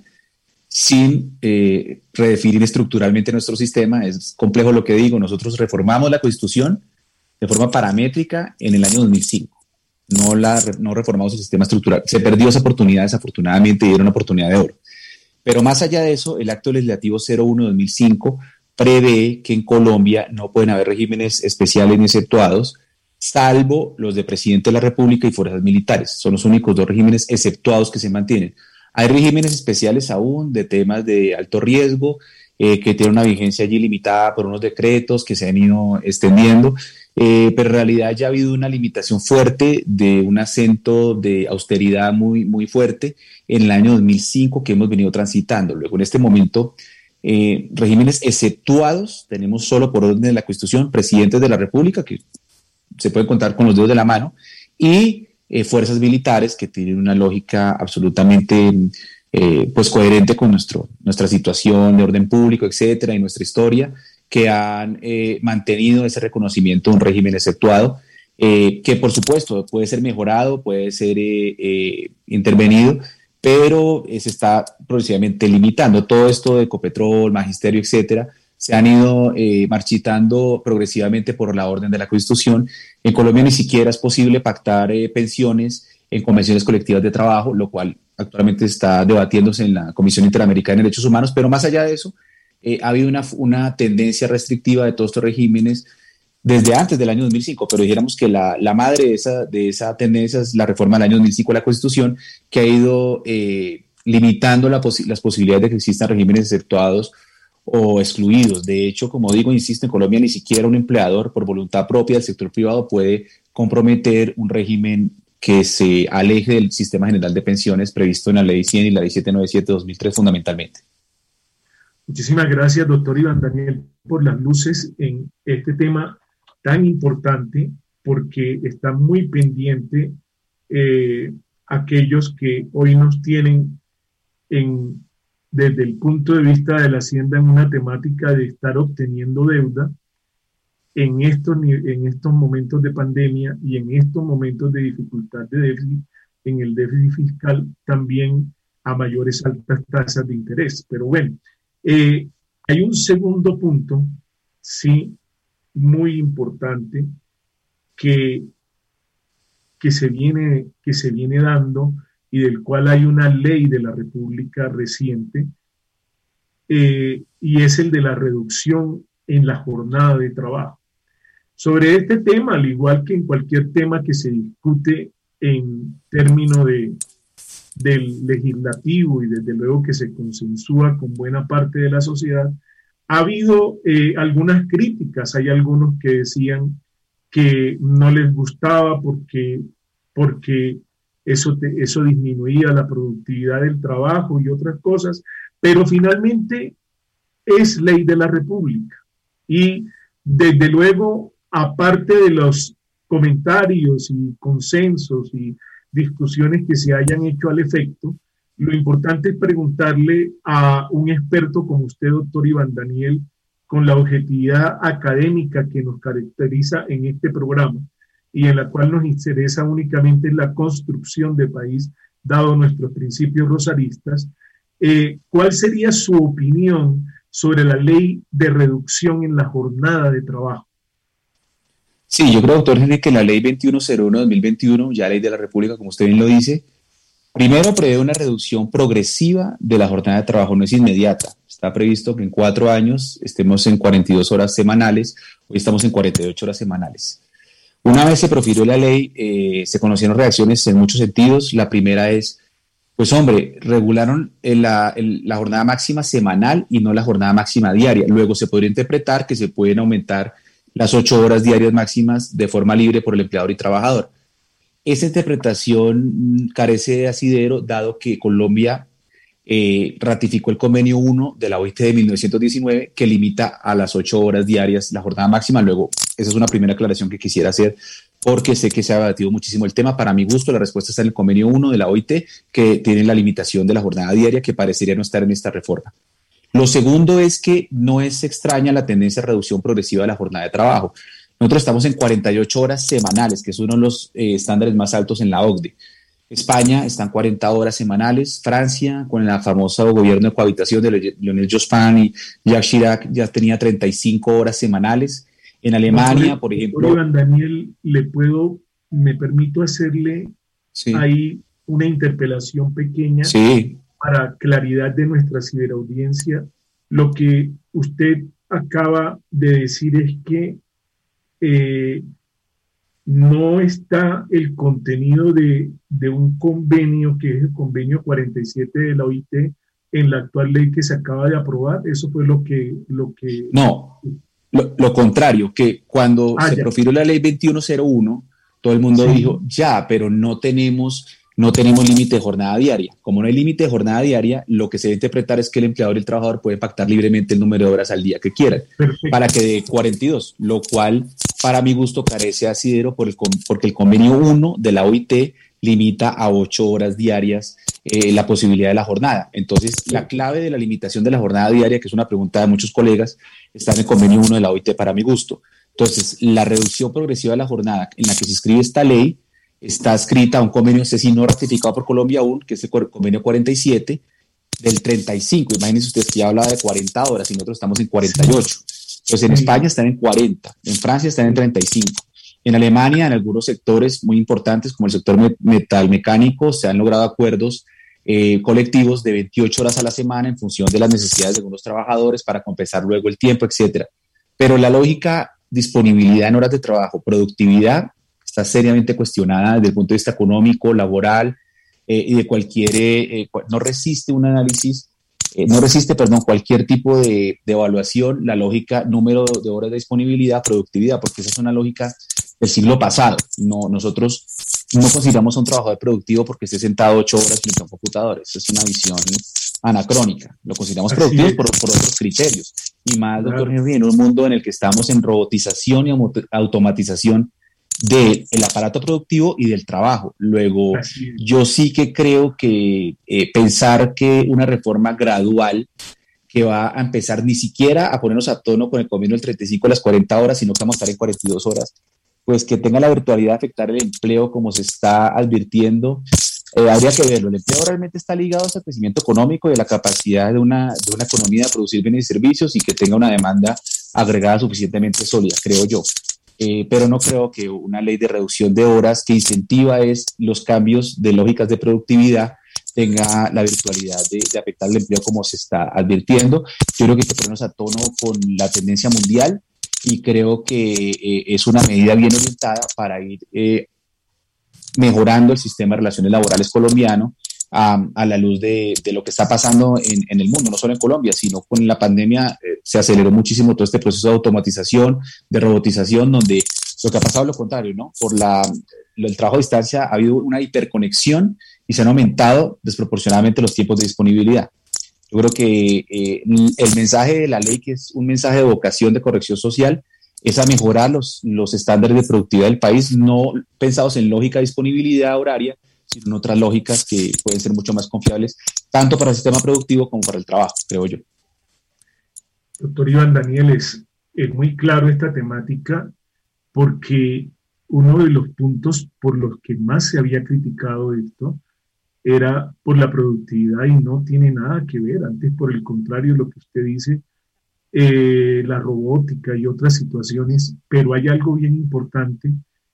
sin eh, redefinir estructuralmente nuestro sistema, es complejo lo que digo. Nosotros reformamos la Constitución de forma paramétrica en el año dos mil cinco. No, la, no reformamos el sistema estructural. Se perdió esa oportunidad, desafortunadamente, y era una oportunidad de oro. Pero más allá de eso, el acto legislativo cero uno dos mil cinco prevé que en Colombia no pueden haber regímenes especiales ni exceptuados, salvo los de presidente de la República y fuerzas militares. Son los únicos dos regímenes exceptuados que se mantienen. Hay regímenes especiales aún de temas de alto riesgo, eh, que tienen una vigencia allí limitada por unos decretos que se han ido extendiendo, eh, pero en realidad ya ha habido una limitación fuerte de un acento de austeridad muy, muy fuerte en el año dos mil cinco que hemos venido transitando. Luego, en este momento, eh, regímenes exceptuados tenemos solo por orden de la Constitución, presidentes de la República, que se pueden contar con los dedos de la mano, y Eh, fuerzas militares que tienen una lógica absolutamente eh, pues coherente con nuestro, nuestra situación de orden público, etcétera, y nuestra historia, que han eh, mantenido ese reconocimiento de un régimen exceptuado, eh, que por supuesto puede ser mejorado, puede ser eh, eh, intervenido, pero eh, se está progresivamente limitando. Todo esto de Ecopetrol, Magisterio, etcétera, se han ido eh, marchitando progresivamente por la orden de la Constitución. En Colombia ni siquiera es posible pactar eh, pensiones en convenciones colectivas de trabajo, lo cual actualmente está debatiéndose en la Comisión Interamericana de Derechos Humanos, pero más allá de eso, eh, ha habido una, una tendencia restrictiva de todos estos regímenes desde antes del año dos mil cinco, pero dijéramos que la, la madre de esa, de esa tendencia es la reforma del año dos mil cinco de la Constitución, que ha ido eh, limitando la posi- las posibilidades de que existan regímenes exceptuados o excluidos. De hecho, como digo, insisto, en Colombia ni siquiera un empleador por voluntad propia del sector privado puede comprometer un régimen que se aleje del sistema general de pensiones previsto en la Ley cien y la Ley setecientos noventa y siete de dos mil tres fundamentalmente. Muchísimas gracias, doctor Iván Daniel, por las luces en este tema tan importante, porque está muy pendiente eh, aquellos que hoy nos tienen en, desde el punto de vista de la Hacienda en una temática de estar obteniendo deuda en estos, en estos momentos de pandemia y en estos momentos de dificultad de déficit, en el déficit fiscal también a mayores altas tasas de interés. Pero bueno, eh, hay un segundo punto, sí, muy importante, que, que, se viene, que se viene dando y del cual hay una ley de la República reciente, eh, y es el de la reducción en la jornada de trabajo. Sobre este tema, al igual que en cualquier tema que se discute en términos de, del legislativo y desde luego que se consensúa con buena parte de la sociedad, ha habido eh, algunas críticas. Hay algunos que decían que no les gustaba porque, porque eso, te, eso disminuía la productividad del trabajo y otras cosas, pero finalmente es ley de la República. Y desde luego, aparte de los comentarios y consensos y discusiones que se hayan hecho al efecto, lo importante es preguntarle a un experto como usted, doctor Iván Daniel, con la objetividad académica que nos caracteriza en este programa y en la cual nos interesa únicamente la construcción de país, dado nuestros principios rosaristas, eh, ¿cuál sería su opinión sobre la ley de reducción en la jornada de trabajo? Sí, yo creo, doctor Henry, que la ley veintiuno cero uno de dos mil veintiuno, ya ley de la República, como usted bien lo dice, primero prevé una reducción progresiva de la jornada de trabajo, no es inmediata. Está previsto que en cuatro años estemos en cuarenta y dos horas semanales, hoy estamos en cuarenta y ocho horas semanales. Una vez se profirió la ley, eh, se conocieron reacciones en muchos sentidos. La primera es, pues hombre, regularon el, la, el, la jornada máxima semanal y no la jornada máxima diaria. Luego se podría interpretar que se pueden aumentar las ocho horas diarias máximas de forma libre por el empleador y trabajador. Esa interpretación carece de asidero, dado que Colombia eh, ratificó el convenio uno de la O I T de mil novecientos diecinueve, que limita a las ocho horas diarias la jornada máxima. Luego, esa es una primera aclaración que quisiera hacer, porque sé que se ha debatido muchísimo el tema. Para mi gusto, la respuesta está en el convenio uno de la O I T, que tiene la limitación de la jornada diaria, que parecería no estar en esta reforma. Lo segundo es que no es extraña la tendencia a reducción progresiva de la jornada de trabajo. Nosotros estamos en cuarenta y ocho horas semanales, que es uno de los eh, estándares más altos en la O C D E. España está en cuarenta horas semanales. Francia, con el famoso gobierno de cohabitación de Lionel Jospin y Jacques Chirac, ya tenía treinta y cinco horas semanales. En Alemania, no, por ejemplo... Iván Daniel, le puedo, me permito hacerle sí. ahí una interpelación pequeña. Sí. Para claridad de nuestra ciberaudiencia. Lo que usted acaba de decir es que eh, no está el contenido de, de un convenio, que es el convenio cuarenta y siete de la O I T, en la actual ley que se acaba de aprobar. Eso fue lo que... Lo que no, lo, lo contrario, que cuando ah, se ya. profirió la ley veintiuno cero uno, todo el mundo sí. dijo, ya, pero no tenemos... No tenemos límite de jornada diaria. Como no hay límite de jornada diaria, lo que se debe interpretar es que el empleador y el trabajador pueden pactar libremente el número de horas al día que quieran. Perfecto. Para que dé cuarenta y dos, lo cual para mi gusto carece de asidero por el, porque el convenio uno de la O I T limita a ocho horas diarias eh, la posibilidad de la jornada. Entonces, la clave de la limitación de la jornada diaria, que es una pregunta de muchos colegas, está en el convenio uno de la O I T para mi gusto. Entonces, la reducción progresiva de la jornada en la que se inscribe esta ley está escrita a un convenio, este sí no ratificado por Colombia aún, que es el convenio cuarenta y siete del treinta y cinco. Imagínense ustedes que ya hablaba de cuarenta horas y nosotros estamos en cuarenta y ocho. Pues en España están en cuarenta, en Francia están en treinta y cinco. En Alemania, en algunos sectores muy importantes, como el sector metalmecánico, se han logrado acuerdos eh, colectivos de veintiocho horas a la semana en función de las necesidades de algunos trabajadores para compensar luego el tiempo, etcétera. Pero la lógica, disponibilidad en horas de trabajo, productividad, está seriamente cuestionada desde el punto de vista económico, laboral eh, y de cualquier, eh, no resiste un análisis, eh, no resiste, perdón, cualquier tipo de, de evaluación, la lógica número de horas de disponibilidad, productividad, porque esa es una lógica del siglo pasado. No, nosotros no consideramos a un trabajador productivo porque esté sentado ocho horas frente a un computador. Esa es una visión anacrónica. Lo consideramos Así productivo por, por otros criterios. Y más, claro. doctor Henry, en un mundo en el que estamos en robotización y automatización del aparato productivo y del trabajo. Luego, yo sí que creo que eh, pensar que una reforma gradual que va a empezar ni siquiera a ponernos a tono con el convenio del treinta y cinco a las cuarenta horas, sino que vamos a estar en cuarenta y dos horas, pues que tenga la virtualidad de afectar el empleo como se está advirtiendo, eh, habría que verlo. El empleo realmente está ligado al crecimiento económico y a la capacidad de una, de una economía de producir bienes y servicios y que tenga una demanda agregada suficientemente sólida, creo yo. Eh, pero no creo que una ley de reducción de horas que incentiva es los cambios de lógicas de productividad tenga la virtualidad de, de afectar el empleo como se está advirtiendo. Yo creo que hay que ponernos a tono con la tendencia mundial y creo que eh, es una medida bien orientada para ir eh, mejorando el sistema de relaciones laborales colombiano a, a la luz de, de lo que está pasando en, en el mundo, no solo en Colombia, sino con la pandemia eh, se aceleró muchísimo todo este proceso de automatización, de robotización, donde lo que ha pasado es lo contrario, ¿no? Por la, el trabajo a distancia ha habido una hiperconexión y se han aumentado desproporcionadamente los tiempos de disponibilidad. Yo creo que eh, el mensaje de la ley, que es un mensaje de vocación de corrección social, es a mejorar los, los estándares de productividad del país, no pensados en lógica de disponibilidad horaria, sino en otras lógicas que pueden ser mucho más confiables, tanto para el sistema productivo como para el trabajo, creo yo. Doctor Iván Daniel, es, es muy claro esta temática porque uno de los puntos por los que más se había criticado esto era por la productividad y no tiene nada que ver, antes por el contrario lo que usted dice, eh, la robótica y otras situaciones, pero hay algo bien importante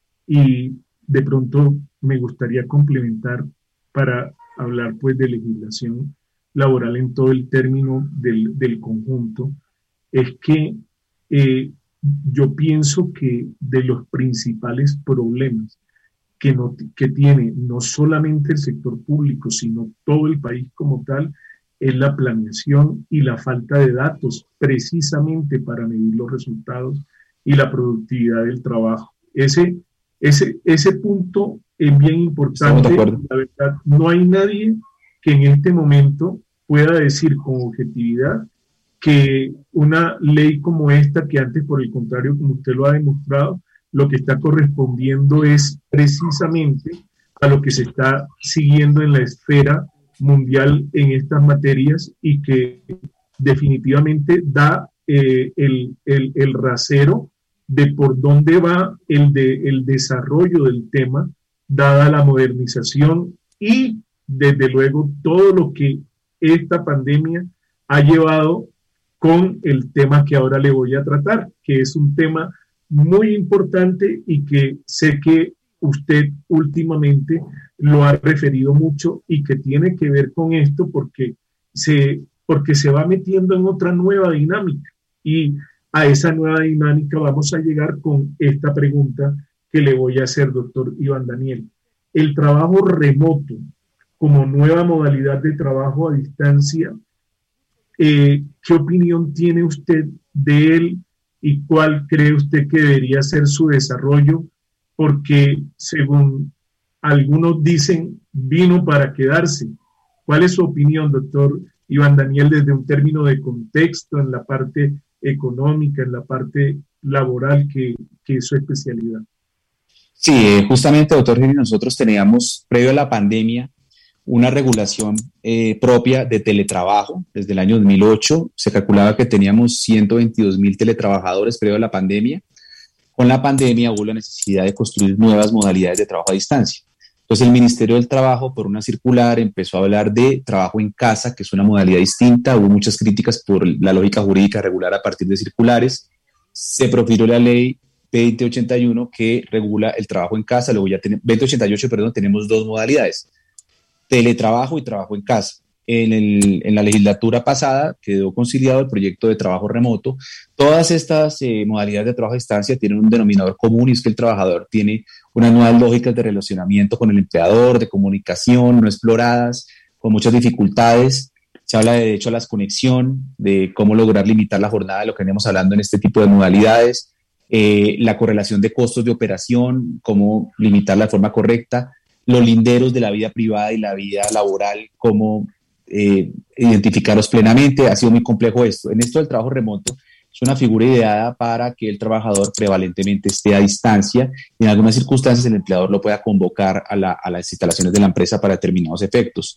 y de pronto me gustaría complementar para hablar pues de legislación laboral en todo el término del, del conjunto, es que eh, yo pienso que de los principales problemas que, no, que tiene no solamente el sector público, sino todo el país como tal, es la planeación y la falta de datos precisamente para medir los resultados y la productividad del trabajo. Ese, ese, ese punto es bien importante. La verdad, no hay nadie que en este momento pueda decir con objetividad que una ley como esta, que antes por el contrario, como usted lo ha demostrado, lo que está correspondiendo es precisamente a lo que se está siguiendo en la esfera mundial en estas materias y que definitivamente da eh, el, el, el rasero de por dónde va el, de, el desarrollo del tema, dada la modernización y desde luego todo lo que esta pandemia ha llevado con el tema que ahora le voy a tratar, que es un tema muy importante y que sé que usted últimamente lo ha referido mucho y que tiene que ver con esto porque se, porque se va metiendo en otra nueva dinámica y a esa nueva dinámica vamos a llegar con esta pregunta que le voy a hacer, doctor Iván Daniel. El trabajo remoto como nueva modalidad de trabajo a distancia, eh, ¿qué opinión tiene usted de él y cuál cree usted que debería ser su desarrollo? Porque según algunos dicen, vino para quedarse. ¿Cuál es su opinión, doctor Iván Daniel, desde un término de contexto, en la parte económica, en la parte laboral, que, que es su especialidad? Sí, justamente, doctor Henry, nosotros teníamos, previo a la pandemia, una regulación eh, propia de teletrabajo. Desde el año dos mil ocho se calculaba que teníamos ciento veintidós mil teletrabajadores previo a la pandemia. Con la pandemia hubo la necesidad de construir nuevas modalidades de trabajo a distancia. Entonces el Ministerio del Trabajo, por una circular, empezó a hablar de trabajo en casa, que es una modalidad distinta. Hubo muchas críticas por la lógica jurídica regular a partir de circulares. Se profirió la ley veinte ochenta y uno que regula el trabajo en casa. Luego ya tenemos, veinte ochenta y ocho, perdón, tenemos dos modalidades: teletrabajo y trabajo en casa. En, el, en la legislatura pasada quedó conciliado el proyecto de trabajo remoto. Todas estas eh, modalidades de trabajo a distancia tienen un denominador común, y es que el trabajador tiene unas nuevas lógicas de relacionamiento con el empleador, de comunicación, no exploradas, con muchas dificultades. Se habla de derecho a la desconexión, de cómo lograr limitar la jornada, de lo que venimos hablando en este tipo de modalidades. eh, la correlación de costos de operación, cómo limitarla de forma correcta, los linderos de la vida privada y la vida laboral, cómo eh, identificarlos plenamente. Ha sido muy complejo esto. En esto del trabajo remoto, es una figura ideada para que el trabajador prevalentemente esté a distancia y en algunas circunstancias el empleador lo pueda convocar a, la, a las instalaciones de la empresa para determinados efectos.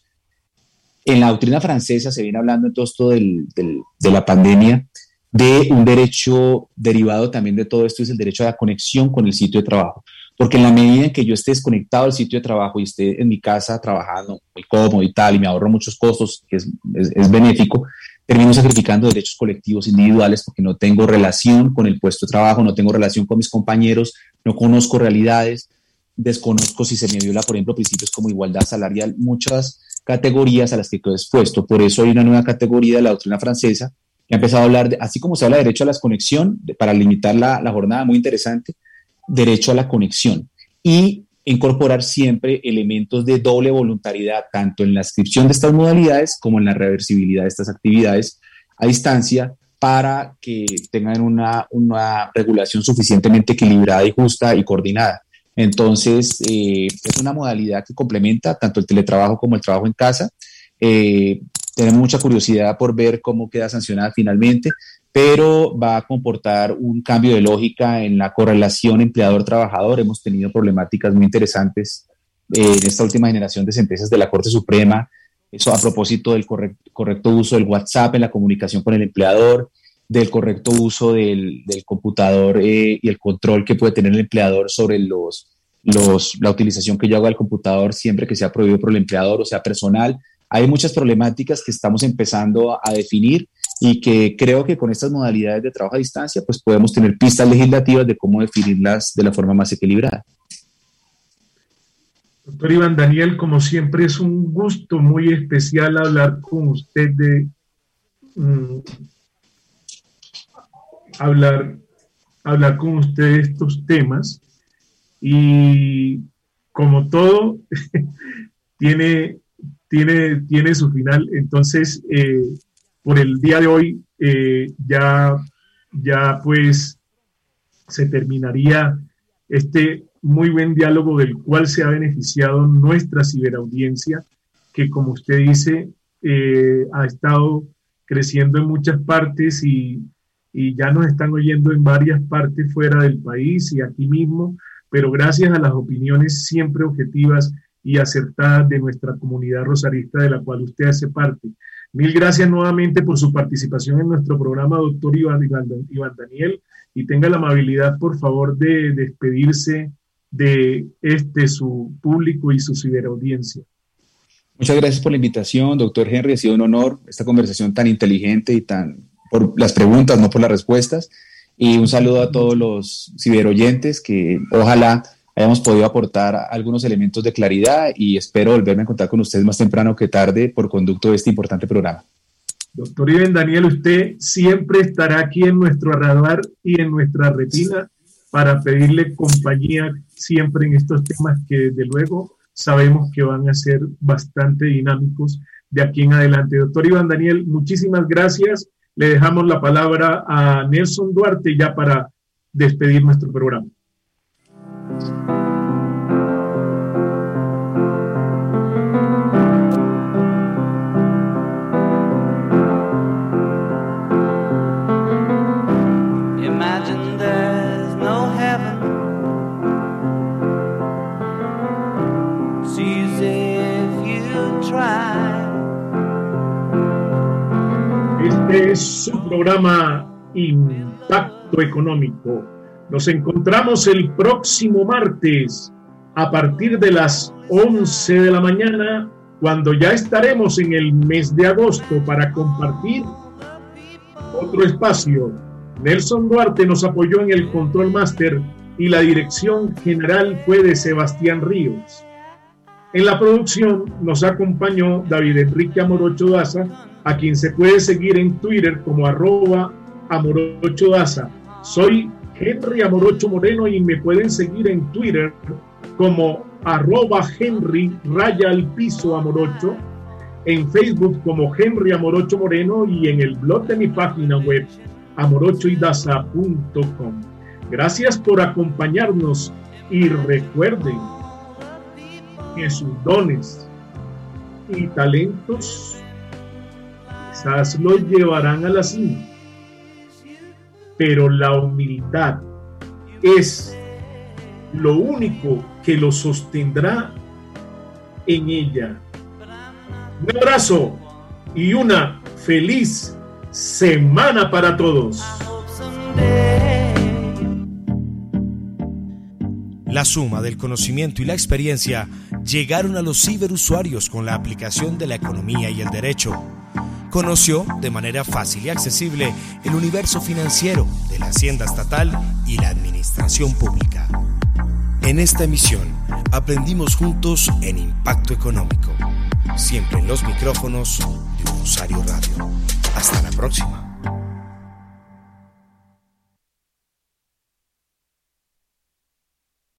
En la doctrina francesa se viene hablando en todo esto del, del, de la pandemia de un derecho derivado también de todo esto, es el derecho a la conexión con el sitio de trabajo. Porque en la medida en que yo esté desconectado del sitio de trabajo y esté en mi casa trabajando muy cómodo y tal, y me ahorro muchos costos, que es, es, es benéfico, termino sacrificando derechos colectivos individuales porque no tengo relación con el puesto de trabajo, no tengo relación con mis compañeros, no conozco realidades, desconozco si se me viola, por ejemplo, principios como igualdad salarial, muchas categorías a las que quedo expuesto. Por eso hay una nueva categoría de la doctrina francesa que ha empezado a hablar, de, así como se habla de derecho a la conexión, de, para limitar la, la jornada, muy interesante, derecho a la conexión y incorporar siempre elementos de doble voluntariedad, tanto en la inscripción de estas modalidades como en la reversibilidad de estas actividades a distancia, para que tengan una, una regulación suficientemente equilibrada y justa y coordinada. Entonces, eh, es una modalidad que complementa tanto el teletrabajo como el trabajo en casa. Eh, tenemos mucha curiosidad por ver cómo queda sancionada finalmente, pero va a comportar un cambio de lógica en la correlación empleador-trabajador. Hemos tenido problemáticas muy interesantes eh, en esta última generación de sentencias de la Corte Suprema, eso a propósito del correcto, correcto uso del WhatsApp en la comunicación con el empleador, del correcto uso del, del computador eh, y el control que puede tener el empleador sobre los, los, la utilización que yo hago del computador siempre que sea prohibido por el empleador o sea personal. Hay muchas problemáticas que estamos empezando a, a definir y que creo que con estas modalidades de trabajo a distancia pues podemos tener pistas legislativas de cómo definirlas de la forma más equilibrada. Doctor Iván Daniel, como siempre es un gusto muy especial hablar con usted de mmm, hablar, hablar con usted de estos temas y como todo tiene, tiene, tiene su final. Entonces eh, por el día de hoy eh, ya, ya pues se terminaría este muy buen diálogo del cual se ha beneficiado nuestra ciberaudiencia, que como usted dice eh, ha estado creciendo en muchas partes y, y ya nos están oyendo en varias partes fuera del país y aquí mismo, pero gracias a las opiniones siempre objetivas y acertadas de nuestra comunidad rosarista de la cual usted hace parte. Mil gracias nuevamente por su participación en nuestro programa, doctor Iván, Iván, Iván Daniel, y tenga la amabilidad, por favor, de despedirse de este, su público y su ciberaudiencia. Muchas gracias por la invitación, doctor Henry. Ha sido un honor esta conversación tan inteligente y tan por las preguntas, no por las respuestas. Y un saludo a todos los ciberoyentes que ojalá hayamos podido aportar algunos elementos de claridad y espero volverme a encontrar con ustedes más temprano que tarde por conducto de este importante programa. Doctor Iván Daniel, usted siempre estará aquí en nuestro radar y en nuestra retina para pedirle compañía siempre en estos temas que desde luego sabemos que van a ser bastante dinámicos de aquí en adelante. Doctor Iván Daniel, muchísimas gracias. Le dejamos la palabra a Nelson Duarte ya para despedir nuestro programa. Este es su programa Impacto Económico. Nos encontramos el próximo martes a partir de las once de la mañana, cuando ya estaremos en el mes de agosto para compartir otro espacio. Nelson Duarte nos apoyó en el Control Master y la dirección general fue de Sebastián Ríos. En la producción nos acompañó David Enrique Amorocho Daza, a quien se puede seguir en Twitter como arroba Amorocho Daza. Soy Henry Amorocho Moreno y me pueden seguir en Twitter como arroba Henry raya al piso Amorocho, en Facebook como Henry Amorocho Moreno y en el blog de mi página web amorocho y daza punto com. Gracias por acompañarnos y recuerden que sus dones y talentos quizás los llevarán a la cima, pero la humildad es lo único que los sostendrá en ella. Un abrazo y una feliz semana para todos. La suma del conocimiento y la experiencia llegaron a los ciberusuarios con la aplicación de la economía y el derecho. Conoció de manera fácil y accesible el universo financiero de la Hacienda Estatal y la Administración Pública. En esta emisión aprendimos juntos en Impacto Económico, siempre en los micrófonos de Usuario Radio. Hasta la próxima.